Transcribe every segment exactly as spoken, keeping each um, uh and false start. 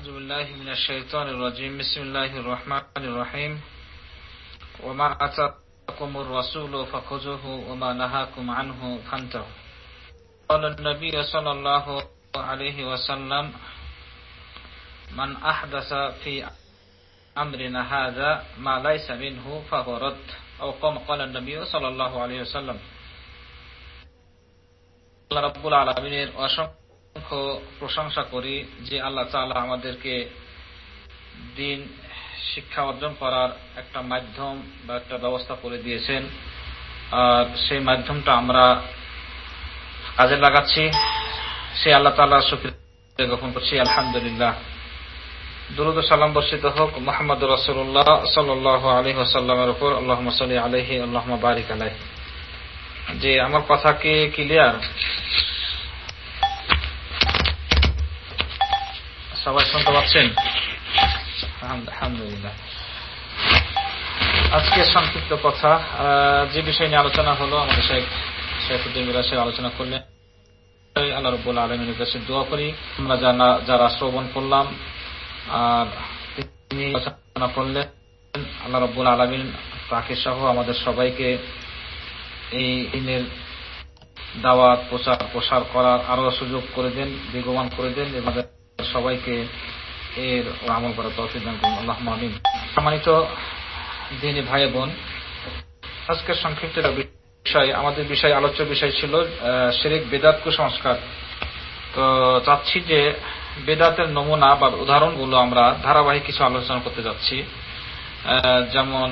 أعوذ بالله من الشيطان الرجيم بسم الله الرحمن الرحيم وما آتاكم الرسول فخذوه وما نهاكم عنه فانتهوا قال النبي صلى الله عليه وسلم من أحدث في أمرنا هذا ما ليس منه فهو رد أو كما قال النبي صلى الله عليه وسلم আল্লাহ রাব্বুল আলামিনের অসংখ্য প্রশংসা করি যে আল্লাহ তাআলা আমাদেরকে দ্বীন শিক্ষা অর্জন করার একটা মাধ্যম বা একটা ব্যবস্থা করে দিয়েছেন, আর সেই মাধ্যমটা আমরা কাজে লাগাচ্ছি। সেই আল্লাহ তাআলার শুকরিয়া জ্ঞাপন করছি, আলহামদুলিল্লাহ। দুরূদ ও সালাম বর্ষিত হোক মুহাম্মদুর রাসূলুল্লাহ সাল্লাল্লাহু আলাইহি ওয়াসাল্লামের উপর, আল্লাহুম্মা সাল্লি আলাইহি আল্লাহুম্মা বারিক আলাইহি। যে আমার কথা কি ক্লিয়ার? সবাই শুনতে পাচ্ছেন? আলহামদুলিল্লাহ। আজকে সংক্ষিপ্ত কথা, যে বিষয় নিয়ে আলোচনা হলো, আমাদের শেখ সাইফুদ্দিন মিরাজ আলোচনা করলেন। আল্লাহ রাব্বুল আলামিনের কাছে দোয়া করি আমরা যারা শ্রবণ করলাম আর তিনি আলোচনা করলেন, আল্লাহ রাব্বুল আলামিন তাকে সহ আমাদের সবাইকে এই দিনের দাওয়াত প্রচার প্রসার করার আরো সুযোগ করে দেন, বেগবান করে দেন, আমাদের সবাইকে এর আমল করার তৌফিক দান করুন, আল্লাহুম্মা আমিন। সম্মানিত দিনী ভাই বোন, আজকের সংক্ষিপ্ত বিষয়, আমাদের বিষয় আলোচ্য বিষয় ছিল শিরক, বিদআত, কুসংস্কার। তো চাচ্ছি যে বিদআতের নমুনা বা উদাহরণগুলো আমরা ধারাবাহিক কিছু আলোচনা করতে যাচ্ছি। যেমন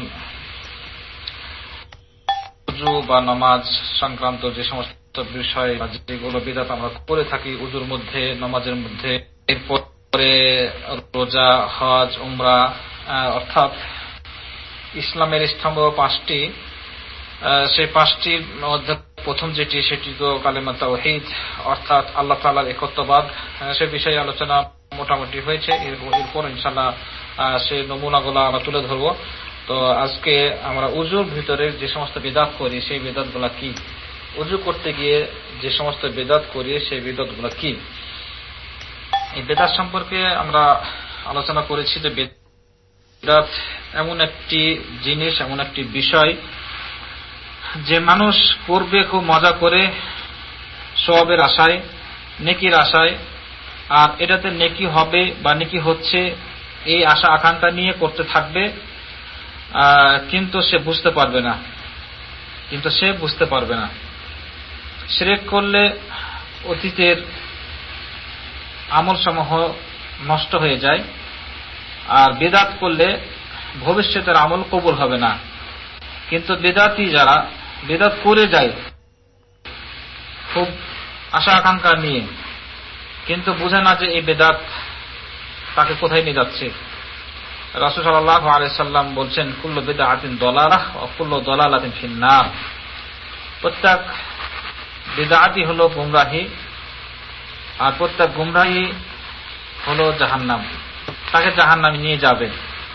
উযু বা নামাজ সংক্রান্ত যে সমস্ত বিষয় যেগুলো বিদআত আমরা করে থাকি উযুর মধ্যে, নামাজের মধ্যে, এরপরে রোজা, হজ, উমরা, অর্থাৎ ইসলামের স্তম্ভ পাঁচটি। সেই পাঁচটির মধ্যে প্রথম যেটি সেটি তো কালেমা তাওহীদ, অর্থাৎ আল্লাহ তাআলার একত্ববাদ। সে বিষয়ে আলোচনা মোটামুটি হয়েছে। এরপর ইনশাআল্লাহ সেই নমুনাগুলো আমরা তুলে ধরবো। তো আজকে আমরা উযুর ভিতরে যে সমস্ত বিদআত করি সেই বিদআত গুলা কি, উযু করতে গিয়ে যে সমস্ত বিদআত করি সেই বিদআত গুলা কি, এই বিদআত সম্পর্কে আমরা আলোচনা করেছি যে বিদআত এমন একটি জিনিস, এমন একটি বিষয় যে মানুষ করবে খুব মজা করে, সওয়াবের আশায়, নেকির আশায়, আর এটাতে নেকি হবে বা নেকি হচ্ছে এই আশা আকাঙ্ক্ষা নিয়ে করতে থাকবে, কিন্তু সে বুঝতে পারবে না কিন্তু সে বুঝতে পারবে না শিরক করলে অতীতের আমল সমূহ নষ্ট হয়ে যায়, আর বিদআত করলে ভবিষ্যতের আমল কবুল হবে না। কিন্তু বিদআতি যারা বিদআত করে যায় খুব আশা আকাঙ্ক্ষা নিয়ে, কিন্তু বুঝে না যে এই বিদআত তাকে কোথায় নিয়ে যাচ্ছে। রাসূল সাল্লাল্লাহু আলাইহি সাল্লাম বলছেন, কুল্লু বিদআতিন দালালাহ ওয়া কুল্লু দালালাতিন ফিন-নার। প্রত্যেক বিদআতই হলো গুমরাহি, আর প্রত্যেক গুমরাহি হলো জাহান্নাম, তাকে জাহান্নামে নিয়ে যাবে।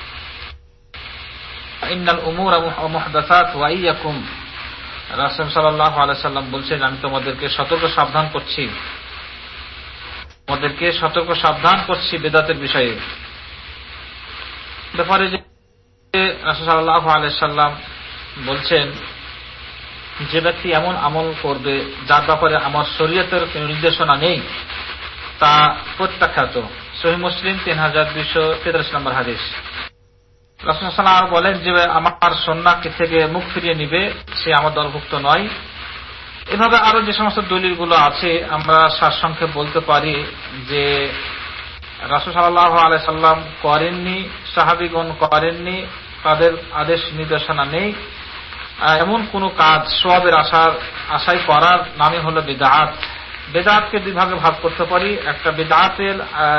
ইন্নাল উমুরা মুহদাসাত ওয়া ইয়্যাকুম, রাসূল সাল্লাল্লাহু আলাইহি সাল্লাম বলছেন, আমি তোমাদেরকে সতর্ক সাবধান করছি তোমাদেরকে সতর্ক সাবধান করছি বিদআতের বিষয়ে। ব্যাপারে যে রাসূল সাল্লাল্লাহু আলাইহি সাল্লাম বলছেন, যে ব্যক্তি এমন আমল করবে যার ব্যাপারে আমার শরীয়তের কোন নির্দেশনা নেই তা প্রত্যাখ্যাত। সহিহ মুসলিম তিন হাজার দুইশো তেতাল্লিশ নম্বর হাদিস। রাসূল সাল্লাল্লাহু আলাইহি ওয়াসাল্লাম বলেন, যে আমার সুন্নাহ থেকে মুখ ফিরিয়ে নিবে সে আমার দলভুক্ত নয়। এভাবে আরো যে সমস্ত দলিলগুলো আছে আমরা সারসংক্ষেপ বলতে পারি যে রাসূল সাল্লাল্লাহু আলাইহি সাল্লাম করেননি, সাহাবীগণ করেননি, তাদের আদেশ নির্দেশনা নেই এমন কোন কাজ সওয়াবের আশার আশায় করার নামই হলো বিদআত। বিদআতকে দুই ভাগে ভাগ করতে পারি, একটা বিদআতের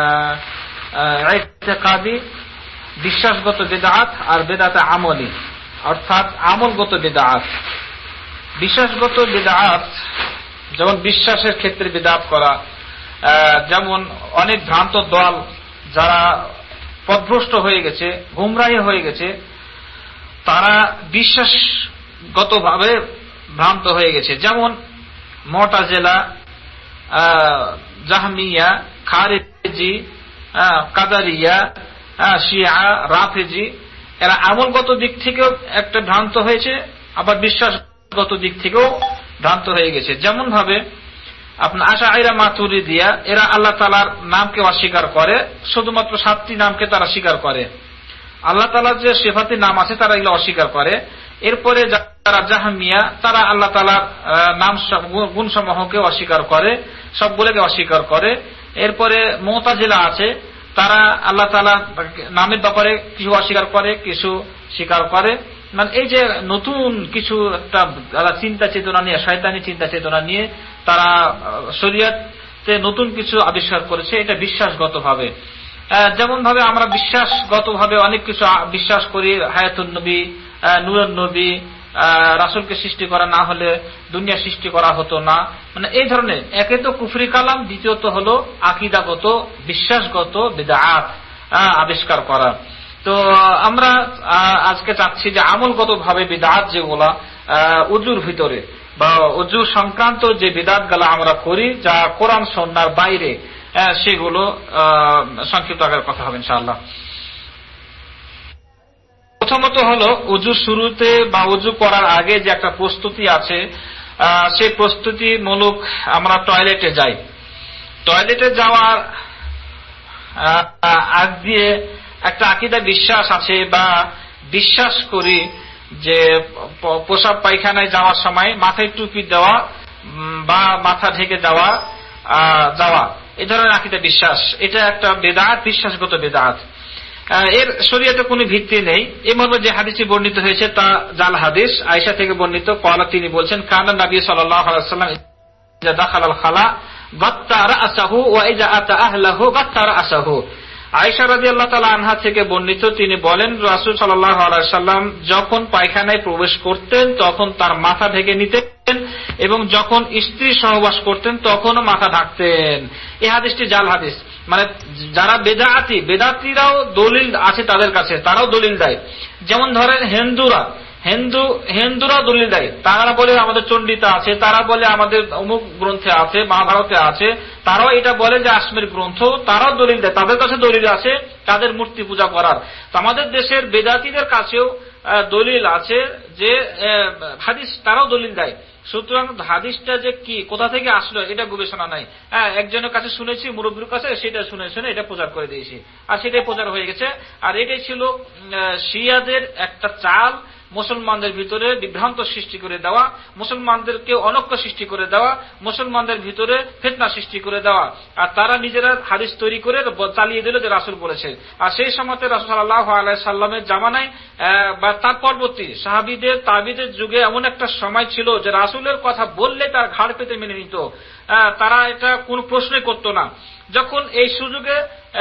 ইতিকাদি বিশ্বাসগত বিদআত, আর বিদআতে আমলি অর্থাৎ আমলগত বিদআত। বিশ্বাসগত বিদআত যেমন বিশ্বাসের ক্ষেত্রে বিদআত করা, যেমন অনেক ভ্রান্ত দল যারা পথভ্রষ্ট হয়ে গেছে, গুমরাহী হয়ে গেছে, তারা বিশ্বাসগতভাবে ভ্রান্ত হয়ে গেছে। যেমন মুতাজিলা, জাহমিয়া, খারিজি, কাদারিয়া, শিয়া, রাফেজি, এরা আমলগত দিক থেকেও একটা ভ্রান্ত হয়েছে, আবার বিশ্বাসগত দিক থেকেও ভ্রান্ত হয়ে গেছে। যেমন ভাবে আপনার আশআইরা মাতুরিদিয়া, এরা আল্লাহ তাআলার নামকে অস্বীকার করে, শুধুমাত্র সাতটি নামকে তারা স্বীকার করে। আল্লাহ তাআলার যে সিফাতি নাম আছে তারা এগুলো অস্বীকার করে। এরপরে যারা জাহমিয়া, তারা আল্লাহ তাআলার নাম গুণসমূহকে অস্বীকার করে, সবগুলোকে অস্বীকার করে। এরপরে মুতাজিলা আছে, তারা আল্লাহ তাআলার নামের ব্যাপারে কিছু অস্বীকার করে, কিছু স্বীকার করে। মানে এই যে নতুন কিছু একটা চিন্তা চেতনা নিয়ে, শয়তানি চিন্তা চেতনা নিয়ে তারা শরীয়তে নতুন কিছু আবিষ্কার করেছে, এটা বিশ্বাসগত ভাবে। যেমন ভাবে আমরা বিশ্বাসগত ভাবে অনেক কিছু বিশ্বাস করি, হায়াতুন নবী, নূরুন নবী, রাসূলকে সৃষ্টি করা না হলে দুনিয়া সৃষ্টি করা হতো না। মানে এই ধরনের একে তো কুফরি কালাম, দ্বিতীয়ত হলো আকীদাগত বিশ্বাসগত বিদআত আবিষ্কার করা। তো আমরা আজকে চাচ্ছি যে আমলগত ভাবে বিদআত যেগুলা উজুর ভিতরে বা উজু সংক্রান্ত যে বিদআত গুলো আমরা করি, যা কোরআন সুন্নাহর বাইরে, সেগুলো সংক্ষিপ্ত আকারে কথা হবে ইনশাআল্লাহ। প্রথমত হলো উজু শুরুতে বা উজু করার আগে যে একটা প্রস্তুতি আছে, সেই প্রস্তুতি মূলক আমরা টয়লেটে যাই। টয়লেটে যাওয়ার আগ দিয়ে একটা আকীদা বিশ্বাস আছে বা বিশ্বাস করি যে প্রসাব পায়খানায় যাওয়ার সময় মাথায় টুপি দেওয়া বা মাথা ঢেকে যাওয়া যাওয়া এই ধরনের আকীদা বিশ্বাস, এটা একটা বেদাত, বিশ্বাসগত বেদাত। এর শরীয়তে কোনো ভিত্তি নেই। এই মর্মে যে হাদিসটি বর্ণিত হয়েছে তা জাল হাদিস, আয়েশা থেকে বর্ণিত। ক্বালা, তিনি বলছেন, কানা নবী সাল্লাল্লাহু আলাইহি ওয়াসাল্লাম ইযা দাখালাল খালা গাত্তা রাসাহু ওয়া ইযা আতা আহলাহু গাত্তা রাসাহু। আয়েশা রাদিয়াল্লাহু তাআলা আনহা থেকে বর্ণিত, তিনি বলেন, রাসূল সাল্লাল্লাহু আলাইহি ওয়াসাল্লাম যখন পায়খানায় প্রবেশ করতেন তখন তার মাথা ঢেকে নিতেন এবং যখন স্ত্রী সহবাস করতেন তখনও মাথা ঢাকতেন। এই হাদিসটি জাল হাদিস। মানে যারা বেদাতি, বেদাতিরাও দলিল আছে তাদের কাছে, তারাও দলিল দেয়। যেমন ধরেন হিন্দুরা, হিন্দু হিন্দুরা দলিল দেয়, তারা বলে আমাদের চণ্ডীতে আছে, তারা বলে আমাদের অমুক গ্রন্থে আছে, মহাভারতে আছে, তারাও এটা বলে যে আসমীর গ্রন্থ, তারাও দলিল দেয়, তাদের কাছে দলিল আছে তাদের মূর্তি পূজা করার। তো আমাদের দেশের বেদাতিদের কাছেও দলিল আছে যে হাদিস, তারাও দলিল দেয়। সুতরাং হাদিসটা যে কি কোথা থেকে আসলো এটা গবেষণা নাই। হ্যাঁ, একজনের কাছে শুনেছি, মুরব্বীর কাছে, সেটা শুনে শুনে এটা প্রচার করে দিয়েছি, আর সেটাই প্রচার হয়ে গেছে। আর এটাই ছিল শিয়াদের একটা চাল, মুসলমানদের ভিতরে বিভ্রান্ত সৃষ্টি করে দেওয়া, মুসলমানদেরকে অনৈক্য সৃষ্টি করে দেওয়া, মুসলমানদের ভিতরে ফিতনা সৃষ্টি করে দেওয়া। আর তারা নিজেরা হাদিস তৈরি করে চালিয়ে দিল যে রাসূল বলেছে। আর সেই সময়তে রাসূল সাল্লাল্লাহু আলাইহি সাল্লামের জামানায় বা তার পরবর্তী সাহাবীদের, তাবিদের যুগে এমন একটা সময় ছিল যে রাসূলের কথা বললে তার ঘাড় পেতে মেনে নিত, তারা এটা কোনো প্রশ্নই করতো না। যখন এই সুযোগে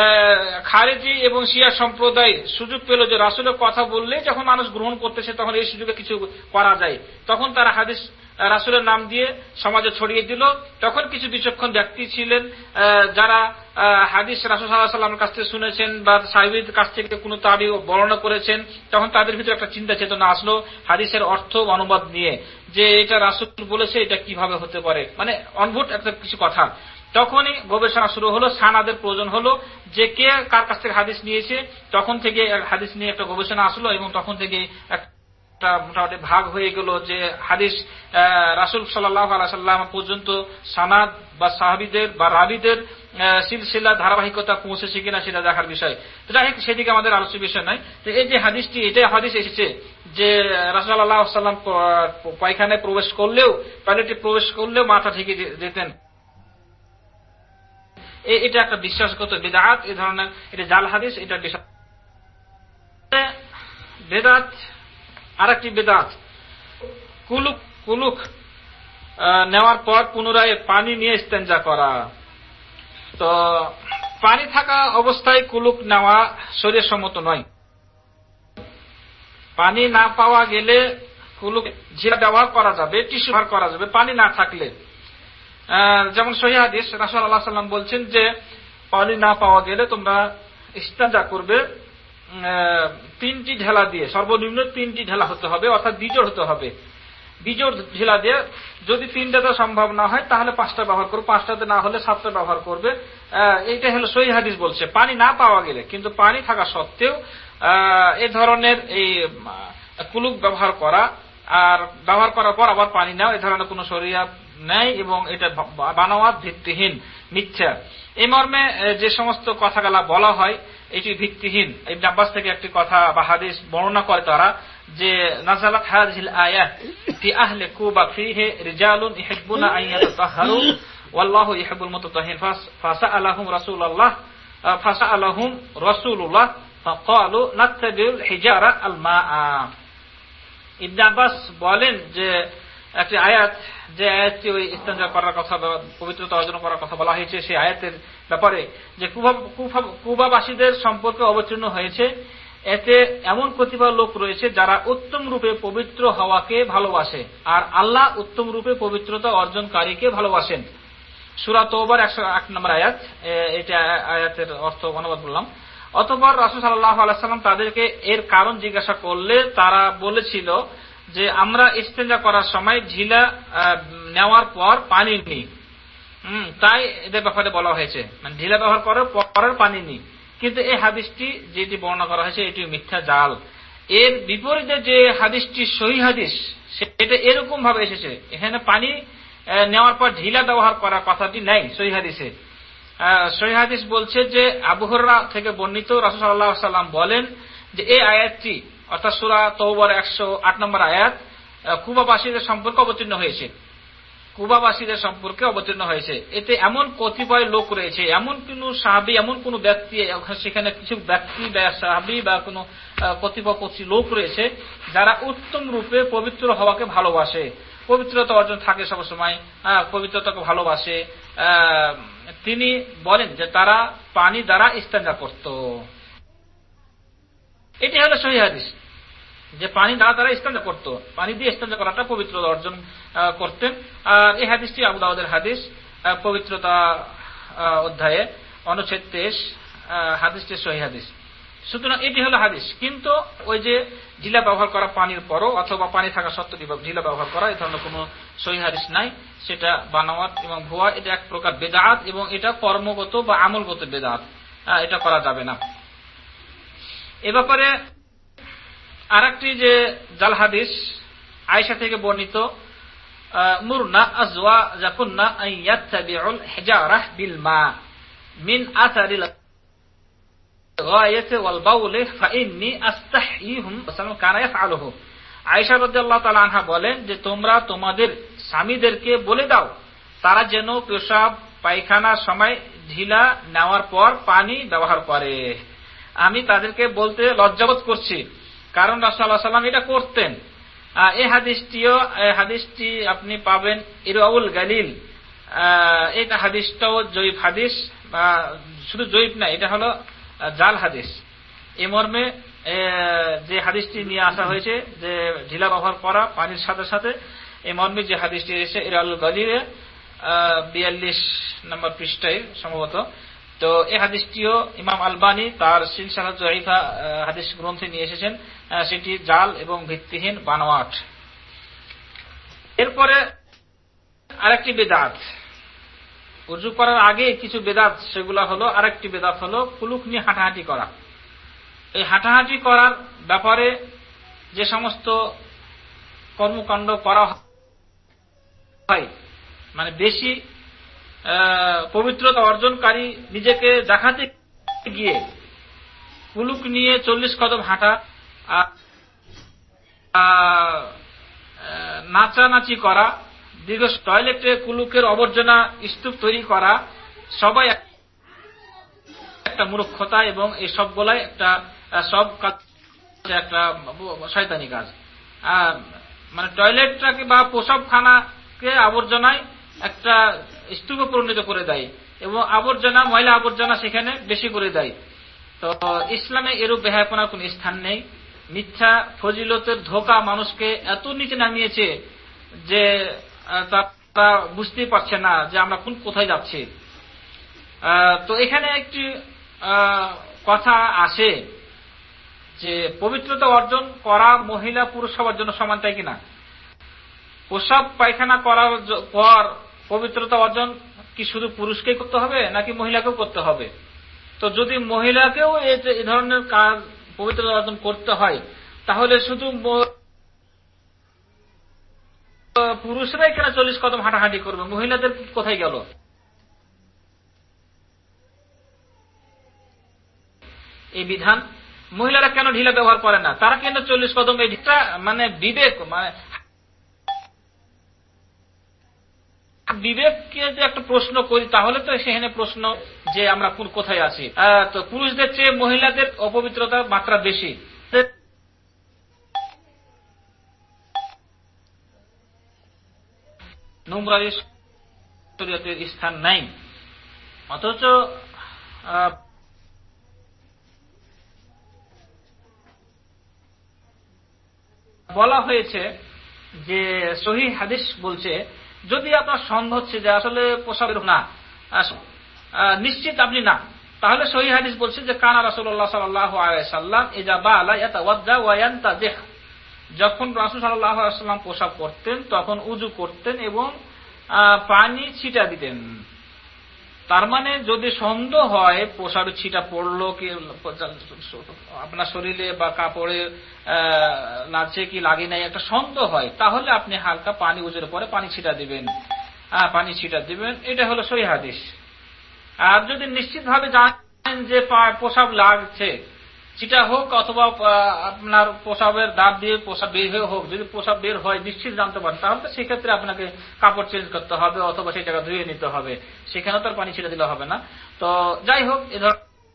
খারেজি এবং শিয়া সম্প্রদায় সুযোগ পেল যে রাসূলের কথা বললে যখন মানুষ গ্রহণ করতেছে, তখন এই সুযোগে কিছু করা যায়, তখন তারা হাদিস রাসূলের নাম দিয়ে সমাজে ছড়িয়ে দিল। তখন কিছু বিচক্ষণ ব্যক্তি ছিলেন যারা হাদিস রাসূল সাল্লাল্লাহু আলাইহি ওয়াসাল্লামের কাছ থেকে শুনেছেন বা সাহাবীদের কাছ থেকে কোনো তাবী বর্ণনা করেছেন, তখন তাদের ভিতরে একটা চিন্তা চেতনা আসলো হাদিসের অর্থ অনুবাদ নিয়ে, যে এটা রাসূল বলেছে, এটা কিভাবে হতে পারে, মানে অদ্ভুত একটা কিছু কথা। তখনই গবেষণা শুরু হলো, সানাদের প্রয়োজন হলো, যে কে কার কাছ থেকে হাদিস নিয়েছে। তখন থেকে হাদিস নিয়ে একটা গবেষণা আসলো এবং তখন থেকে একটা মোটামুটি ভাগ হয়ে গেল যে হাদিস রাসূল সাল্লাল্লাহু আলাইহি ওয়াসাল্লাম পর্যন্ত সানাদ বা সাহাবীদের বা রাবীদের সিলসিলা ধারাবাহিকতা পৌঁছেছে কিনা সেটা দেখার বিষয়। যাই হোক, সেদিকে আমাদের আলোচ্য বিষয় নয়। তো এই যে হাদিসটি, এটাই হাদিস এসেছে যে রাসূল সাল্লাল্লাহু আলাইহি ওয়াসাল্লাম পায়খানায় প্রবেশ করলেও, টয়লেটে প্রবেশ করলেও মাথা ঢেকে যেতেন। এটা একটা বিশ্বাসগত বিদআত, এই ধরনের এটা জাল হাদিস, এটা বিশ্বাস। বেদাত আরেকটি বেদাত, কুলুক কুলুক নেওয়ার পর পুনরায় পানি নিয়ে ইস্তেঞ্জা করা। তো পানি থাকা অবস্থায় কুলুক নেওয়া শরীয়ত সম্মত নয়। পানি না পাওয়া গেলে কুলুক ঝিরা ব্যবহার করা যাবে, টিস্যু ব্যবহার করা যাবে পানি না থাকলে। যেমন সহিহ হাদিস, রাসূল সাল্লাল্লাহু আলাইহি ওয়াসাল্লাম বলছেন যে পানি না পাওয়া গেলে তোমরা ইস্তেঞ্জা করবে তিনটি ঢেলা দিয়ে, সর্বনিম্ন তিনটি ঢেলা হতে হবে, অর্থাৎ বিজোড় হতে হবে। বিজোড় ঢেলা দিয়ে, যদি তিনটাতে সম্ভব না হয় তাহলে পাঁচটা ব্যবহার করবে, পাঁচটাতে না হলে সাতটা ব্যবহার করবে। এইটা হলো সহিহ হাদিস বলছে পানি না পাওয়া গেলে, কিন্তু পানি থাকা সত্ত্বেও এ ধরনের এই কুলুক ব্যবহার করা আর ব্যবহার করার পর আবার পানি নেওয়া, এ ধরনের কোন শরিয়াত নেই এবং এটা বানোয়াত, ভিত্তিহীন, মিথ্যা। এই মর্মে যে সমস্ত কথাগুলা বলা হয় এটি ভিত্তিহীন। ইবনে আব্বাস থেকে একটি কথা বা হাদিস বর্ণনা করে তারা যে নাযালাত হাযিহিল আয়াত ফি আহলি কুবা ফিহি রিজালুন ইহিব্বুনা আন ইয়াতাতাহহারু ওয়াল্লাহু ইহিব্বুল মুতাতাহহিরিন ফাসাআলাহুম রাসূলুল্লাহ ফাসাআলাহুম রাসূলুল্লাহ ফাকালু নাত্তাবিউল হিজারা আল মাআ। ইবনে আব্বাস বলেন যে একটি আয়াত, যে আয়াতটি ওই ইস্তেঞ্জা করার কথা, পবিত্রতা অর্জন করার কথা বলা হয়েছে, সেই আয়াতের ব্যাপারে যে কুবাবাসীদের সম্পর্কে অবতীর্ণ হয়েছে, এতে এমন কতিপয় লোক রয়েছে যারা উত্তম রূপে পবিত্র হওয়াকে ভালোবাসে আর আল্লাহ উত্তম রূপে পবিত্রতা অর্জনকারীকে ভালোবাসেন। সূরা তাওবার একশো আট নম্বর আয়াত, এটা আয়াতের অর্থ অনুবাদ বললাম। অতঃপর রাসূল সাল্লাল্লাহু আলাইহি ওয়াসাল্লাম তাদেরকে এর কারণ জিজ্ঞাসা করলে তারা বলেছিল যে আমরা ইস্তেঞ্জা করার সময় ঢিলা নেওয়ার পর পানি নিই, হম তাই এদের ব্যাপারে বলা হয়েছে, মানে ঢিলা ব্যবহার করার পরের পানি নিই। কিন্তু এই হাদিসটি যেটি বর্ণনা করা হয়েছে এটি মিথ্যা, জাল। এর বিপরীতে যে হাদিসটি সহিহ হাদিস, সেটা এরকম ভাবে এসেছে, এখানে পানি নেওয়ার পর ঢিলা ব্যবহার করার কথাটি নেই সহিহ হাদিসে। সহিহ হাদিস বলছে যে আবু হুরায়রা থেকে বর্ণিত, রাসূল সাল্লাল্লাহু আলাইহি ওয়াসাল্লাম বলেন যে এই আয়াতটি অর্থাৎ সূরা তাওবার একশো আট নম্বর আয়াত কুবাবাসীদের সম্পর্কে অবতীর্ণ হয়েছে, কুবাবাসীদের সম্পর্কে অবতীর্ণ হয়েছে। এতে এমন কতিপয় লোক রয়েছে, এমন কোন সাহাবী, এমন কোন ব্যক্তি, সেখানে কিছু ব্যক্তি বা সাহাবী বা কোন কতিপয় কতি লোক রয়েছে যারা উত্তম রূপে পবিত্র হওয়াকে ভালোবাসে, পবিত্রতা অর্জন থাকে সবসময়, পবিত্রতাকে ভালোবাসে। তিনি বলেন যে তারা পানি দ্বারা ইস্তেঞ্জা করত। এটি হলো সহিহ হাদিস যে পানি দ্বারা তারা ইস্তেঞ্জা করত, পানি দিয়ে ইস্তেঞ্জা করাটা পবিত্রতা অর্জন করতেন। আর এই হাদিসটি আবু দাউদের হাদিস, পবিত্রতা অধ্যায়ে অনুচ্ছেদ তেইশ, হাদিসটি সহিহ হাদিস। সুতরাং এটি হলো হাদিস। কিন্তু ওই যে ঢিলা ব্যবহার করা পানির পরও অথবা পানি থাকা সত্ত্বেও ঢিলা ব্যবহার করা, এই ধরনের কোন সহিহ হাদিস নাই, সেটা বানাওয়াত এবং ভুয়া। এটা এক প্রকার বেদাত এবং এটা কর্মগত বা আমলগত বেদাত, এটা করা যাবে না। এ ব্যাপারে আরেকটি যে জাল হাদিস আয়েশা থেকে বর্ণিত, মুরনা আজওয়াজাকুন্না আন ইয়াত্তাবিউল হিজারাহ বিল মা মিন আসারিল গায়াতি ওয়াল বাউলি ফাইন্নী আস্তাহইহুম ওয়াসাল্লাম কানা ইয়াফআলুহু। আয়েশা রাদিয়াল্লাহু তাআলা আনহা বলেন যে তোমরা তোমাদের স্বামীদেরকে বলে দাও তারা যেন পেশাব পায়খানার সময় ঢিলা নেওয়ার পর পানি ব্যবহার করে। আমি তাদেরকে বলতে লজ্জাবোধ করছি, কারণ রাসূলুল্লাহ সাল্লাল্লাহু আলাইহি ওয়াসাল্লাম এটা করতেন। এই হাদিসটিও হাদিসটি আপনি পাবেন ইরওয়াউল গালিল, এটা হাদিসটাও জয়ীফ হাদিস, শুধু জয়ীফ না, এটা হলো জাল হাদিস। এই মর্মে যে হাদিসটি নিয়ে আসা হয়েছে যে ঢিলা ব্যবহার করা পানির সাথে সাথে, এই মর্মে যে হাদিসটি এসেছে ইরওয়াউল গালিলে বিয়াল্লিশ নম্বর পৃষ্ঠায় সম্ভবত। তো এই হাদিসটিও ইমাম আলবানী তার সিলসিলা যঈফা হাদিস গ্রন্থে নিয়ে এসেছেন, সেটি জাল এবং ভিত্তিহীন, বানোয়াট। এরপরে আরেকটি বেদাত, ওযু করার আগে কিছু বেদাত, সেগুলা হলো আরেকটি বেদাত হলো কুলুক নিয়ে হাঁটাহাঁটি করা। এই হাঁটাহাঁটি করার ব্যাপারে যে সমস্ত কর্মকাণ্ড করা হয়, মানে বেশি পবিত্রতা অর্জনকারী নিজেকে দেখাতে গিয়ে কুলুক নিয়ে চল্লিশ কদম হাঁটা, নাচানাচি করা, দীর্ঘ টয়লেটে কুলুকের আবর্জনা স্তূপ তৈরি করা, সবাই একটা মূর্খতা এবং এই সবগুলাই একটা সব কাজ একটা শয়তানি কাজ। মানে টয়লেটটাকে বা প্রসাবখানাকে আবর্জনায় একটা স্তূপে পরিণত করে দেয় এবং আবর্জনা, ময়লা আবর্জনা সেখানে বেশি করে দেয়। তো ইসলামে এরূপ বেহায়াপনার কোন স্থান নেই। মিথ্যা ফজিলতের ধোঁকা মানুষকে এত নিচে নামিয়েছে যে তারা বুঝতেই পারছে না যে আমরা কোন কোথায় যাচ্ছি। তো এখানে একটি কথা আসে যে পবিত্রতা অর্জন করা মহিলা পুরুষ সবার জন্য সমান, তাই কিনা? প্রসাব পায়খানা করার পর পবিত্রতা অর্জন কি শুধু পুরুষকেই করতে হবে নাকি মহিলাকেও করতে হবে? তো যদি মহিলাকেও এই ধরনের কাজ পবিত্রতা অর্জন করতে হয়, তাহলে শুধু পুরুষরাই কেন চল্লিশ কদম হাঁটাহাঁটি করবে, মহিলাদের কোথায় গেল? এই বিধান মহিলারা কেন ঢিলা ব্যবহার করে না? তারা কেন চল্লিশ কদম? এই ঢিলা মানে বিবেক, মানে বিবেককে যে একটা প্রশ্ন করি, তাহলে তো সেখানে প্রশ্ন যে আমরা কোথায় আছি। তো পুরুষদের চেয়ে মহিলাদের অপবিত্রতার মাত্রা বেশি, নোংরার শরীয়তের স্থান নাই। অথচ বলা হয়েছে যে সহিহ হাদিস বলছে, যদি আপনার সন্দেহ হচ্ছে যে আসলে পোশাকের না নিশ্চিত আপনি না, তাহলে সহিহ হাদিস বলছে যে কানা রাসূলুল্লাহ সাল্লাল্লাহু আলাইহি ওয়াসাল্লাম ইযা বালা ইয়াতাওয়াজ্জা ওয়া ইয়ান্তাজিহ, যখন রাসূল সাল্লাল্লাহু আলাইহি ওয়াসাল্লাম পোশাক করতেন তখন উযু করতেন এবং পানি ছিটা দিতেন। তার মানে যদি সন্দেহ হয় পোশাকের ছিটা পড়লো কি আপনার শরীরে বা কাপড়ে লাগছে কি লাগে নাই, একটা সন্দেহ হয়, তাহলে আপনি হালকা পানি উজুর পরে পানি ছিটা দিবেন, পানি ছিটা দিবেন। এটা হলো সহিহ হাদিস। আর যদি নিশ্চিত ভাবে জানেন যে পোশাক লাগছে, চিটা হোক অথবা আপনার পোশাকের দাঁত দিয়ে পোশাক বের হয়ে হোক, যদি পোশাক বের হয় নিশ্চিত জানতে পারেন, তাহলে তো সেক্ষেত্রে আপনাকে কাপড় চেঞ্জ করতে হবে অথবা সেই জায়গা ধুয়ে নিতে হবে, সেখানে তো আর পানি ছিটা দিলে হবে না। তো যাই হোক, এ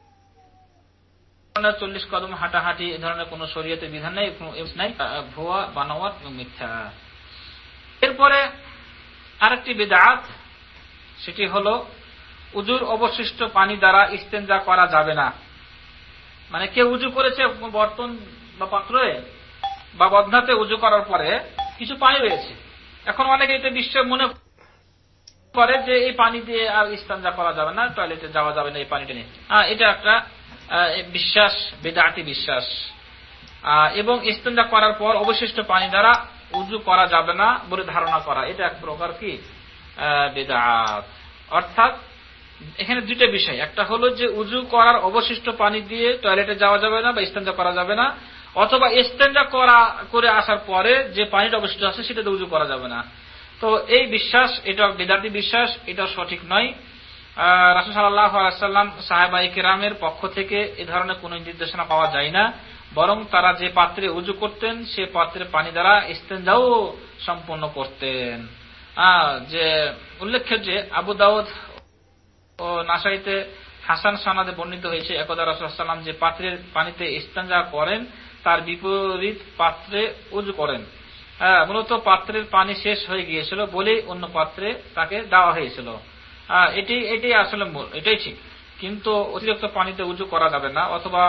ধরনের চল্লিশ কদম হাঁটাহাঁটি এ ধরনের কোন শরীয়তের বিধান নেই, নাই, ভুয়া বানোয়াট মিথ্যা। এরপরে আরেকটি বিদআত, সেটি হলো উজুর অবশিষ্ট পানি দ্বারা ইস্তেঞ্জা করা যাবে না। মানে কেউ উজু করেছে বর্তন বা পাত্রে বা বদনাতে, উজু করার পরে কিছু পানি রয়েছে, এখন অনেকে এটা বিশ্বাস মনে করে যে এই পানি দিয়ে আর ইস্তেঞ্জা করা যাবে না, টয়লেটে যাওয়া যাবে না এই পানিটা নিয়ে। এটা একটা বিশ্বাস, বিদআতি বিশ্বাস। এবং ইস্তেঞ্জা করার পর অবশিষ্ট পানি দ্বারা উজু করা যাবে না বলে ধারণা করা, এটা এক প্রকার কি বিদআত। অর্থাৎ এখানে দুইটা বিষয়, একটা হলো যে উজু করার অবশিষ্ট পানি দিয়ে টয়লেটে যাওয়া যাবে না বা ইস্তেঞ্জা করা যাবে না, অথবা ইস্তেঞ্জা করা করে আসার পরে যে পানিটা অবশিষ্ট আছে সেটাতে উজু করা যাবে না। তো এই বিশ্বাস, এটা বিদআতি বিশ্বাস, এটা সঠিক নয়। রাসূল সাল্লাল্লাহু আলাইহি ওয়াসাল্লাম সাহাবায়ে কেরামের পক্ষ থেকে এ ধরনের কোন নির্দেশনা পাওয়া যায় না, বরং তারা যে পাত্রে উজু করতেন সে পাত্রের পানি দ্বারা ইস্তেঞ্জাও সম্পন্ন করতেন। যে উল্লেখ্য যে আবু দাউদ ও নাসাইতে হাসান সনদে বর্ণিত হয়েছে, একদা রাসূল সাল্লাল্লাহু আলাইহি ওয়াসাল্লাম যে পাত্রের পানিতে ইস্তেঞ্জা করেন তার বিপরীত পাত্রে উজু করেন। হ্যাঁ, মূলত পাত্রের পানি শেষ হয়ে গিয়েছিল বলেই অন্য পাত্রে তাকে দেওয়া হয়েছিল। এটি এটাই আসলে এটাই ঠিক, কিন্তু অতিরিক্ত পানিতে উজু করা যাবে না অথবা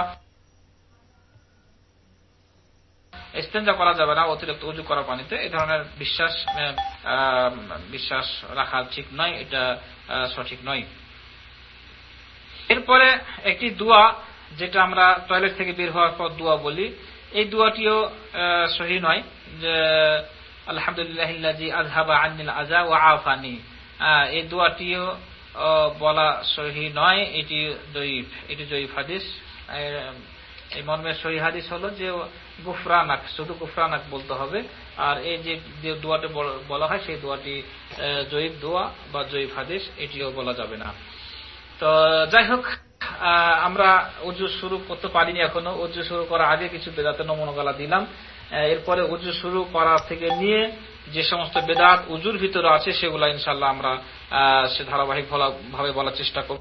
ইস্তেঞ্জা করা যাবে না অতিরিক্ত উজু করা পানিতে। এই ধরনের বিশ্বাস বিশ্বাস রাখা ঠিক নয়, এটা সঠিক নয়। এরপরে একটি দোয়া, যেটা আমরা টয়লেট থেকে বের হওয়ার পর দোয়া বলি, এই দোয়াটিও সহিহ নয়। যে আলহামদুলিল্লাহিল্লাযী আযহাবা আন্নিল আযা ওয়া আফানি, এই দোয়াটিও বলা সহিহ নয়, এটি যঈফ, এটি যঈফ হাদিস। এই মর্মের সহিহ হাদিস হলো যে গুফরানাক, শুধু গুফরানাক বলতে হবে, আর এই যে দোয়াটি বলা হয় সেই দোয়াটি যঈফ দোয়া বা যঈফ হাদিস, এটিও বলা যাবে না। তো যাই হোক, আমরা উজু শুরু করতে পারিনি এখনো। উজু শুরু করার আগে কিছু বেদাতের নমুনাগুলো দিলাম। এরপরে উজু শুরু করা থেকে নিয়ে যে সমস্ত বেদাত উজুর ভিতরে আছে সেগুলো ইনশাআল্লাহ আমরা সে ধারাবাহিক ভাবে বলার চেষ্টা করব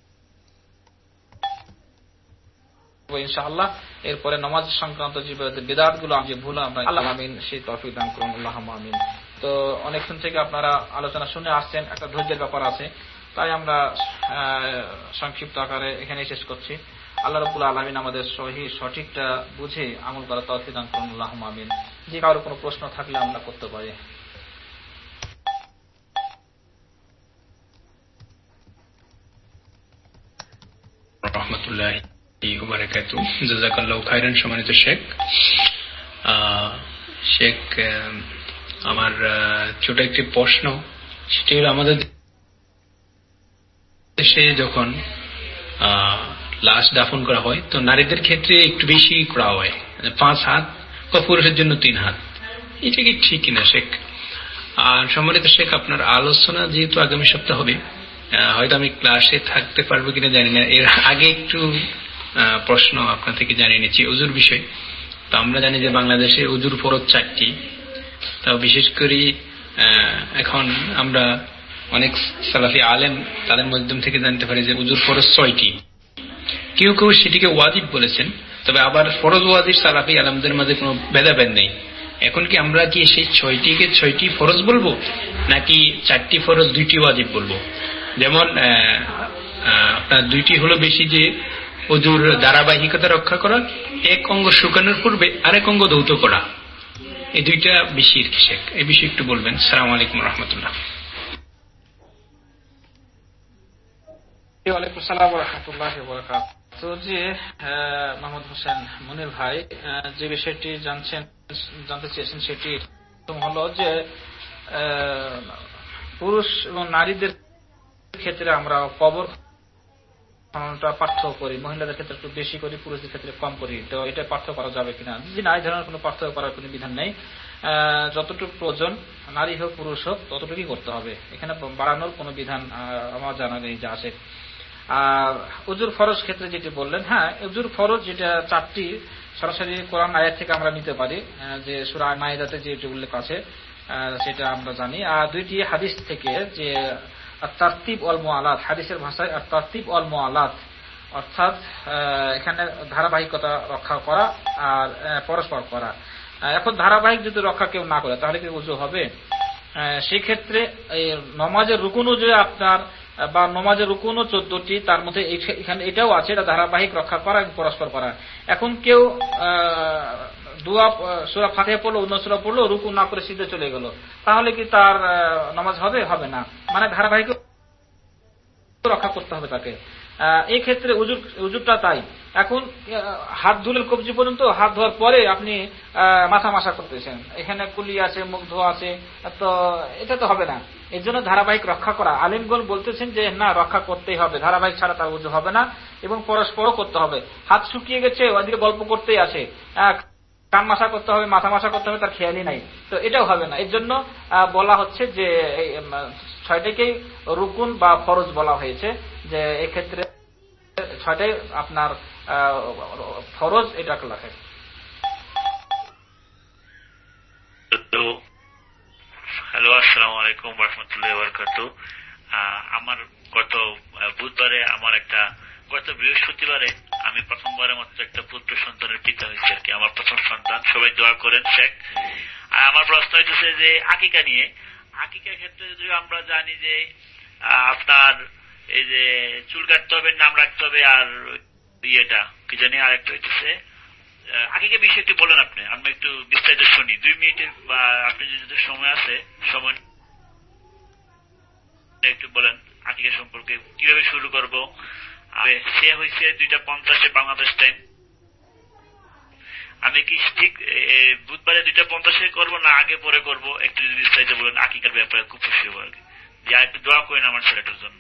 ইনশাআল্লাহ। এরপরে নামাজ সংক্রান্ত যে বেদাত গুলো যে ভুল আমরা, আল্লাহ আমিন, সেই তৌফিক দান করুন, আল্লাহুম্মা আমিন। তো অনেকক্ষণ থেকে আপনারা আলোচনা শুনে আসছেন, একটা ধৈর্যের ব্যাপার আছে, তাই আমরা সংক্ষিপ্ত আকারে এখানে শেষ করছি। আল্লাহ রাব্বুল আলামিন আমাদের সহিহ সঠিকটা বুঝে আমল করার তৌফিক দান করুন, আল্লাহুম্মা আমিন। যে কারো কোনো প্রশ্ন থাকলে আমরা করতে পারি। রাহমাতুল্লাহি ওয়া বারাকাতুহু। জাযাকাল্লাহু খাইরান। সম্মানিত শেখ, শেখ আমার ছোট একটি প্রশ্ন, সেটি হলো আমাদের দেশে যখন লাশ দাফন করা হয় তো নারীদের ক্ষেত্রে একটু বেশি করা হয়, পাঁচ হাত, পুরুষের জন্য তিন হাত। এটা কি ঠিক কিনা শেখ? আর সম্মানিত শেখ, আপনার আলোচনা যেহেতু আগামী সপ্তাহ হবে, হয়তো আমি ক্লাসে থাকতে পারবো কিনা জানি না। এর আগে একটু প্রশ্ন আপনার থেকে জানিয়ে নিচ্ছি উজুর বিষয়। তো আমরা জানি যে বাংলাদেশে উজুর ফরজ চারটি, তাও বিশেষ করে এখন আমরা অনেক সালাফি আলেম তাদের মাধ্যম থেকে জানতে পারি যে উজুর ফরজ ছয়টি। কেউ কেউ সেটিকে ওয়াজিব বলেছেন, তবে আবার ফরজ ওয়াজিব সালাফি আলেমদের মাঝে কোনো ভেদাভেদ নেই। এখন কি আমরা কি সেই ছয়টিকে ছয়টি ফরজ বলবো, নাকি চারটি ফরজ দুইটি ওয়াজিব বলবো? যেমন আপনার দুইটি হলো বেশি, যে উজুর ধারাবাহিকতা রক্ষা করা, এক অঙ্গ শুকানোর পূর্বে আরেক অঙ্গ ধৌত করা, এই দুইটা বেশি শেখ। এই বিষয়ে একটু বলবেন। আসসালামু আলাইকুম রহমতুল্লাহ। ওয়ালাইকুম আসসালাম ওয়া রাহমাতুল্লাহি ওয়া বারাকাতুহু। জি মোহাম্মদ হোসেন মনির ভাই, যে বিষয়টি জানছেন জানতে চেয়েছেন সেটি হলো যে পুরুষ এবং নারীদের ক্ষেত্রে আমরা কবর খননটা পার্থক্য করি, মহিলাদের ক্ষেত্রে একটু বেশি করি, পুরুষদের ক্ষেত্রে কম করি। তো এটা পার্থক্য করা যাবে কিনা? জি না, এই ধরনের কোনো পার্থক্য করার কোনো বিধান নেই। যতটুকু প্রয়োজন নারী হোক পুরুষ হোক ততটুকুই করতে হবে, এখানে বাড়ানোর কোনো বিধান আমার জানা নেই যে আছে। আর উজুর ফরজ ক্ষেত্রে যেটি বললেন, হ্যাঁ উজুর ফরজ যেটা চারটি সরাসরি কোরআন আয়াত থেকে আমরা নিতে পারি, যে সূরা মাইদাতে যে উল্লেখ আছে সেটা আমরা জানি। আর দুইটি হাদিস থেকে, যে তারতিব ওয়াল মুআলাত, হাদিসের ভাষায় তারতিব ওয়াল মুআলাত, অর্থাৎ এখানে ধারাবাহিকতা রক্ষা করা আর পরস্পর করা। এখন ধারাবাহিক যদি রক্ষা কেউ না করে তাহলে কি উজু হবে? সেই ক্ষেত্রে নমাজের রুকুনও যে আপনার বা নমাজের রুকুনও চোদ্দটি, তার মধ্যে এখানে এটাও আছে, এটা ধারাবাহিক রক্ষা করা এবং পরস্পর করা। এখন কেউ দুয়া সূরা ফাতিহা পড়লো, অন্য সূরা পড়লো, রুকু না করে সিধে চলে গেল, তাহলে কি তার নামাজ হবে? হবে না। মানে ধারাবাহিক রক্ষা করতে হবে তাকে। এই ক্ষেত্রে উজুর উজুরটা তাই। এখন হাত ধুলেন কবজি পর্যন্ত, হাত ধোয়ার পরে আপনি মাথা মাসা করতেছেন, এখানে কুলি আছে, মুখ ধোয়া আছে, তো এটা তো হবে না। এর জন্য ধারাবাহিক রক্ষা করা, আলিমগণ বলতেছেন যে না, রক্ষা করতেই হবে, ধারাবাহিক ছাড়া তার উজু হবে না, এবং পরস্পরও করতে হবে। হাত শুকিয়ে গেছে, ওদিকে গল্প করতেই আছে, কান মাসা করতে হবে, মাথা মাসা করতে হবে, তার খেয়ালই নাই, তো এটাও হবে না। এর জন্য বলা হচ্ছে যে ছয়টাকেই রুকুন বা ফরজ বলা হয়েছে, যে এক্ষেত্রে ছয়টাই আপনার ফরজ, এটাকে লেখে। হ্যালো, আসসালামু আলাইকুম ওয়া রাহমাতুল্লাহি ওয়া বারাকাতুহু। আমার গত বুধবারে, আমার একটা গত বৃহস্পতিবারে আমি প্রথমবারের মতো একটা পুত্র সন্তানের পিতা হয়েছি আর কি, আমার প্রথম সন্তান। সবাই দোয়া করেন শেখ। আর আমার প্রশ্ন হইতেছে যে আকিকা নিয়ে। আকিকার ক্ষেত্রে যদি আমরা জানি যে আপনার এই যে চুল কাটতে হবে, নাম রাখতে হবে, আর ইয়েটা কি জানি আরেকটা হইতেছে, আকিকা বিষয়ে একটু বলেন আপনি, আমরা একটু বিস্তারিত শুনি দুই মিনিটে, বা আপনি যদি সময় আছে সময় একটু বলেন আকিকা সম্পর্কে, কিভাবে শুরু করব। সে হয়েছে দুইটা পঞ্চাশে বাংলাদেশ টাইম। আমি কি ঠিক বুধবারে দুইটা পঞ্চাশে করবো না আগে পরে করবো, একটু যদি বিস্তারিত বলেন আকিকার ব্যাপারে, খুব খুশি হবো আর কি। যে একটু দোয়া করেন আমার ছেলেটার জন্য।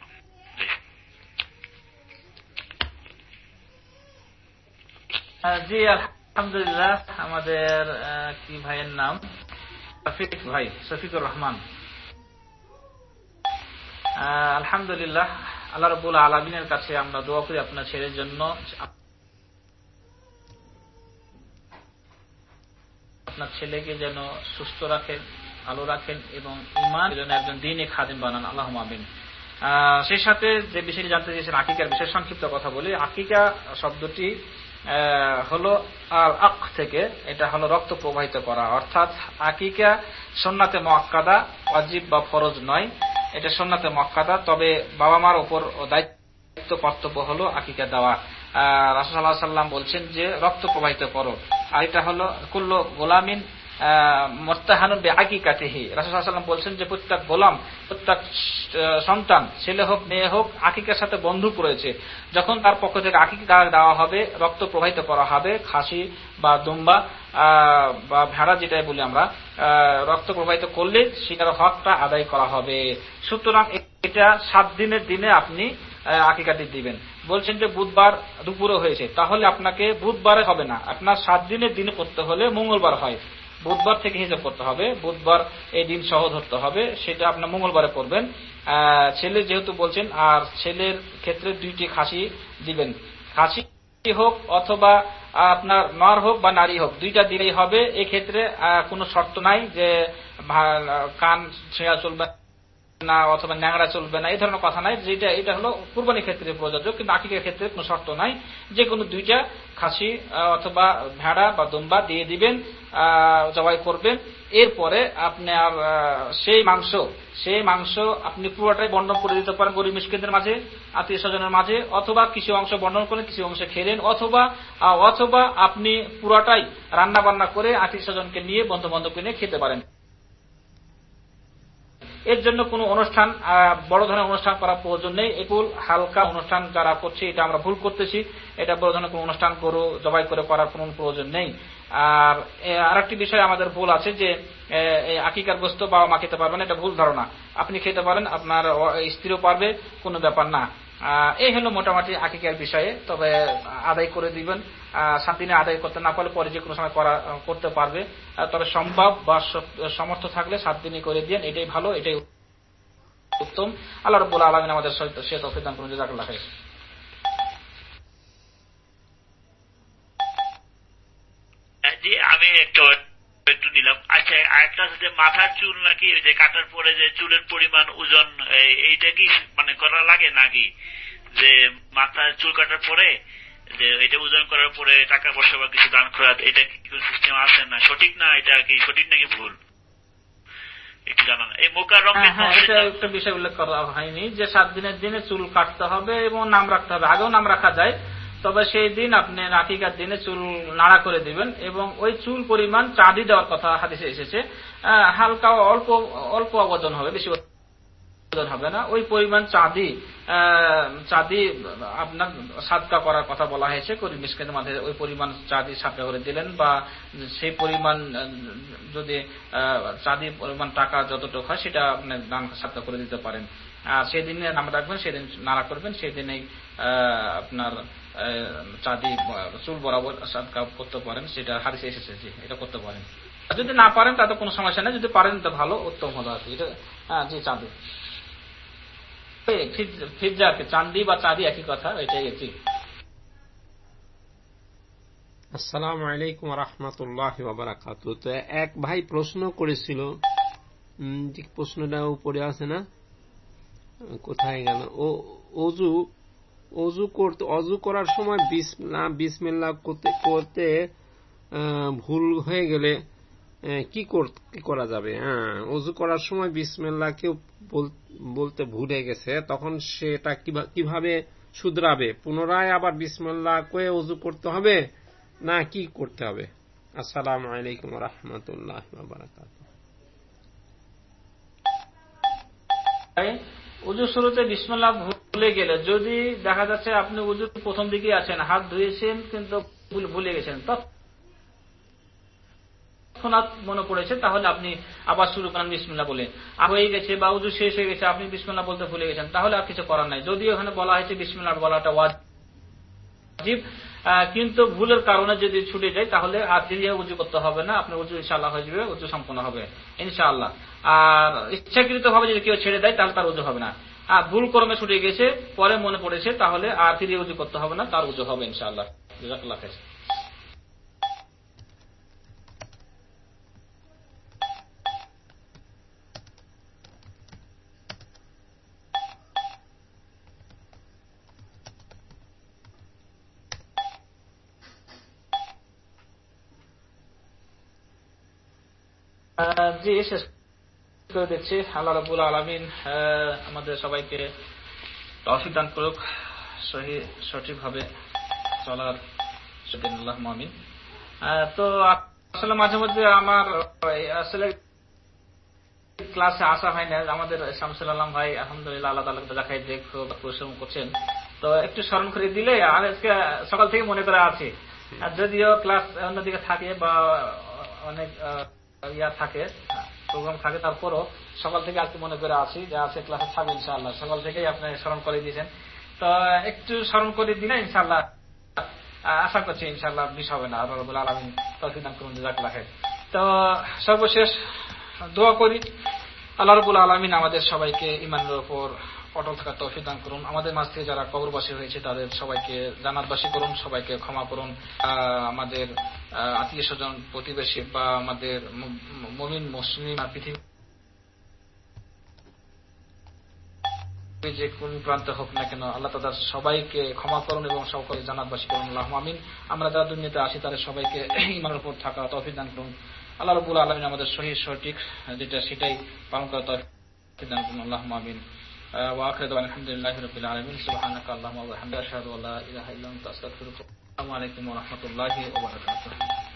জি আলহামদুলিল্লাহ। আমাদের কি ভাইয়ের নাম? শফিক ভাই, শফিকুর রহমান। আলহামদুলিল্লাহ, আল্লাহ রাব্বুল আলামিনের কাছে আমরা দোয়া করি আপনার ছেলের জন্য, আপনার ছেলেকে যেন সুস্থ রাখেন, ভালো রাখেন, এবং ঈমান যেন একজন দ্বীনী খাদিম বানান, আল্লাহুম্মা আমিন। সেই সাথে যে বিষয়টি জানতে চেয়েছেন আকিকার বিষয়ে সংক্ষিপ্ত কথা বলি। আকিকা শব্দটি হলো আল আক থেকে, এটা হলো রক্ত প্রবাহিত করা, অর্থাৎ আকিকা সুন্নাতে মুআক্কাদা, ওয়াজিব বা ফরজ নয়, এটা সুন্নাতে মুআক্কাদা। তবে বাবা মার উপর দায়িত্ব কর্তব্য হলো আকিকা দেওয়া। রাসূল সাল্লাল্লাহু আলাইহি ওয়াসাল্লাম বলছেন যে রক্ত প্রবাহিত করো, আর এটা হলো কুল্লু গোলামিন মুরতাহানুন বিআকিকাতিহি। রাসূল সাল্লাল্লাহু আলাইহি ওয়াসাল্লাম বলছেন যে প্রত্যেক গোলাম, প্রত্যেক সন্তান, ছেলে হোক মেয়ে হোক, আকিকার সাথে বন্ধু করেছে। যখন তার পক্ষ থেকে আকিকা দেওয়া হবে, রক্ত প্রবাহিত করা হবে, খাসি বা দুম্বা বা ভেড়া যেটাই বলি আমরা, রক্ত প্রবাহিত করলে সেটার হকটা আদায় করা হবে। সুতরাং এটা সাত দিনের দিনে আপনি আকিকাটি দিবেন। বলছেন যে বুধবার দুপুরে হয়েছে, তাহলে আপনাকে বুধবারে হবে না, আপনার সাত দিনের দিনে করতে হলে মঙ্গলবার হয়, বুধবার থেকে হিসাব করতে হবে, বুধবার এই দিন সহ ধরতে হবে, সেটা আপনার মঙ্গলবারে করবেন। ছেলে যেহেতু বলছেন, আর ছেলের ক্ষেত্রে দুইটি খাসি দিবেন, খাসি হোক অথবা আপনার নর হোক বা নারী হোক, দুইটা দিলেই হবে। এক্ষেত্রে কোনো শর্ত নাই যে কান ছেঁড়া চলবে না অথবা ন্যাংরা চলবে না, এই ধরনের কথা নাই। যেটা এটা হলো কুরবানির ক্ষেত্রে প্রযোজ্য, কিন্তু আকিকার ক্ষেত্রে কোনো শর্ত নাই। যে কোনো দুইটা খাসি অথবা ভেড়া বা দুম্বা দিয়ে দিবেন, জবাই করবেন। এরপরে আপনার সেই মাংস সেই মাংস আপনি পুরোটাই বন্টন করে দিতে পারেন গরিব মিসকিনদের মাঝে, আত্মীয় স্বজনের মাঝে, অথবা কিছু অংশ বন্টন করেন, কিছু অংশ খেলেন, অথবা অথবা আপনি পুরোটাই রান্না বান্না করে আত্মীয় স্বজনকে নিয়ে বন্ধু বান্ধবকে নিয়ে খেতে পারেন। এর জন্য কোনো অনুষ্ঠান, বড় ধরনের অনুষ্ঠান করার প্রয়োজন নেই। একুল হালকা অনুষ্ঠান যারা করছে, এটা আমরা ভুল করতেছি। এটা বড় ধরনের কোনো অনুষ্ঠান করো জবাই করে করার কোনো প্রয়োজন নেই। আর আরেকটি বিষয় আমাদের ভুল আছে যে আকিকার গোশত বাবা মা খেতে পারবেন, এটা ভুল ধারণা। আপনি খেতে পারেন, আপনার স্ত্রীও পারবে, কোনো ব্যাপার না। এই হলো মোটামুটি আকিকার বিষয়ে। তবে আদায় করে দিবেন, সাত দিনে আদায় করতে না পারলে পরে যে কোনো সময় করা করতে পারবে। তবে সম্ভব বা সমর্থ থাকলে সাত দিনই করে দিন, এটাই ভালো, এটাই উত্তম। আল্লাহ রাব্বুল আলামিন আমাদের সে তৌফিক দান করুন। জাযাকাল্লাহু খাইর। জি, আমি একটু একটু নিলাম। আচ্ছা, আরেকটা আছে যে মাথার চুল নাকি ওই যে কাটার পরে যে চুলের পরিমাণ ওজন, এইটা কি মানে করা লাগে নাকি? যে মাথার চুল কাটার পরে যে এটা ওজন করার পরে টাকা পয়সা বা কিছু দান করা, এটা কি সিস্টেম আছে না? সঠিক না? এটা কি সঠিক নাকি ভুল একটু জানান। এই মোকাররম একটা বিষয় উল্লেখ করা হয়নি যে সাত দিনের দিনে চুল কাটতে হবে এবং নাম রাখতে হবে। আগেও নাম রাখা যায়, তবে সেই দিন আপনি আকিকার দিনে চুল নাড়া করে দিবেন এবং ওই চুল পরিমাণ চাঁদি দেওয়ার কথা হাদিসে এসেছে। হালকা অল্প অল্প ওজন হবে, বেশি ওজন হবে না। ওই পরিমাণ চাঁদি চাঁদি আপনার সাদকা করার কথা বলা হয়েছে গরিব মিসকিনের মাঝে। ওই পরিমাণ চাঁদি সাদকা করে দিলেন, বা সেই পরিমাণ যদি চাঁদি পরিমাণ টাকা যতটুকু হয় সেটা আপনি দান সাদকা করে দিতে পারেন। আর সেদিনে নাম রাখবেন, সেদিন নাড়া করবেন, সেদিনেই আপনার চাঁদি চুল বরাবর সাদকা করতে পারেন, সেটা হাদিসে এসেছে যে এটা করতে পারেন। যদি না পারেন তাতে কোনো সমস্যা নেই, যদি পারেন তো ভালো, উত্তম হলো আর কি। এটা জি চাঁদি ফিরজাকে চাঁদি বা চাঁদি একই কথা, এটাই জি। আসসালামু আলাইকুম রাহমাতুল্লাহি ওয়া বারাকাতুহু। তো এক ভাই প্রশ্ন করেছিল, যে প্রশ্নটা উপরে আছে না, কোথায় গেল? ও অজু অজু করতে অজু করার সময় বিসমিল্লাহ বিসমিল্লাহ করতে করতে ভুল হয়ে গেলে কি করা যাবে? হ্যাঁ, অজু করার সময় বিসমিল্লাহ কেউ বলতে ভুলে গেছে, তখন সেটা কিভাবে শুধরাবে? পুনরায় আবার বিসমিল্লাহ কয়ে অজু করতে হবে না কি করতে হবে? আসসালামু আলাইকুম ওয়া রাহমাতুল্লাহি ওয়া বারাকাতুহু। উজু শুরুতে বিসমিল্লাহ ভুলে গেলে, যদি দেখা যাচ্ছে আপনি উজুর প্রথম দিকে আছেন, হাত ধুয়েছেন কিন্তু ভুলে গেছেন, তৎক্ষণাৎ মনে পড়েছে, তাহলে আপনি আবার শুরু করেন বিসমিল্লাহ বলে। হয়ে গেছে বা উজু শেষ হয়ে গেছে, আপনি বিসমিল্লাহ বলতে ভুলে গেছেন, তাহলে আর কিছু করার নাই। যদিও এখানে বলা হয়েছে বিসমিল্লাহ বলাটা ওয়াজিব, কিন্তু ভুলের কারণে যদি ছুটে যায় তাহলে আর দিয়ে উজু করতে হবে না, আপনার উজু ইনশাআল্লাহ হয়ে যাবে, উজু সম্পন্ন হবে ইনশাআল্লাহ। আর ইচ্ছাকৃত ভাবে যদি কেউ ছেড়ে দেয় তাহলে তার উজু হবে না। আর ভুল ক্রমে ছুটে গেছে, পরে মনে পড়েছে, তাহলে আর ফিরে উজু করতে হবে না, তার উজু হবে ইনশাআল্লাহ। জাযাকাল্লাহু খাইর। জি, শেষ করে দিচ্ছি। আল্লাহ রাব্বুল আলামিন আমাদের সবাইকে তৌফিক দান করুক সঠিকভাবে চলার। আল্লাহুম্মা আমিন। তো আসলে মাঝে মধ্যে আমার আসলে ক্লাসে আসা হয় না। আমাদের শামসুল আলম ভাই আলহামদুলিল্লাহ আল্লাহ তাআলা দেখাই যে খুব পরিশ্রম করছেন, তো একটু স্মরণ করে দিলে আজকে সকাল থেকে মনে করে আছি। যদিও ক্লাস অন্যদিকে থাকে বা অনেক ইয়া থাকে, প্রোগ্রাম থাকে, তারপরও সকাল থেকে আজকে মনে করে আছি যে আজকে ক্লাসে থাকবে ইনশাআল্লাহ। সকাল থেকেই আপনি স্মরণ করে দিয়েছেন, তো একটু স্মরণ করে দিলে ইনশাআল্লাহ আশা করছি ইনশাআল্লাহ মিস হবে না। আল্লাহ রাব্বুল আলামিন তৌফিক দান করুন। জাযাকাল্লাহ খাইর। তো সর্বশেষ দোয়া করি আল্লাহ রাব্বুল আলামিন আমাদের সবাইকে ঈমানের উপর অটল থাকার তৌফিক দান করুন। আমাদের মাঝ থেকে যারা কবরবাসী হয়েছে তাদের সবাইকে জান্নাতবাসী করুন, সবাইকে ক্ষমা করুন। আমাদের আত্মীয় স্বজন প্রতিবেশী বা আমাদের মুমিন মুসলিম পৃথিবী যে কোন প্রান্তে হোক না কেন আল্লাহ তাদের সবাইকে ক্ষমা করুন এবং সকলে জান্নাতবাসী করুন। আল্লাহুম্মা আমিন। আমরা যারা দুনিয়াতে আসি তাদের সবাইকে ঈমানের উপর থাকা তৌফিক দান করুন। আল্লাহ রাব্বুল আলামিন আমাদের সহিহ সঠিক যেটা সেটাই পালন করার তৌফিক দান করুন। আল্লাহুম্মা আমিন। ওয়া আখিরু দাওয়ানা আলহামদুলিল্লাহি রাব্বিল আলামিন। সুবহানাকা আল্লাহুম্মা ওয়া বিহামদিকা আশহাদু আল্লা ইলাহা ইল্লা আনতা আস্তাগফিরুকা ওয়া আতুবু ইলাইক। আসসালামু আলাইকুম ওয়া রাহমাতুল্লাহি ওয়া বারাকাতুহু।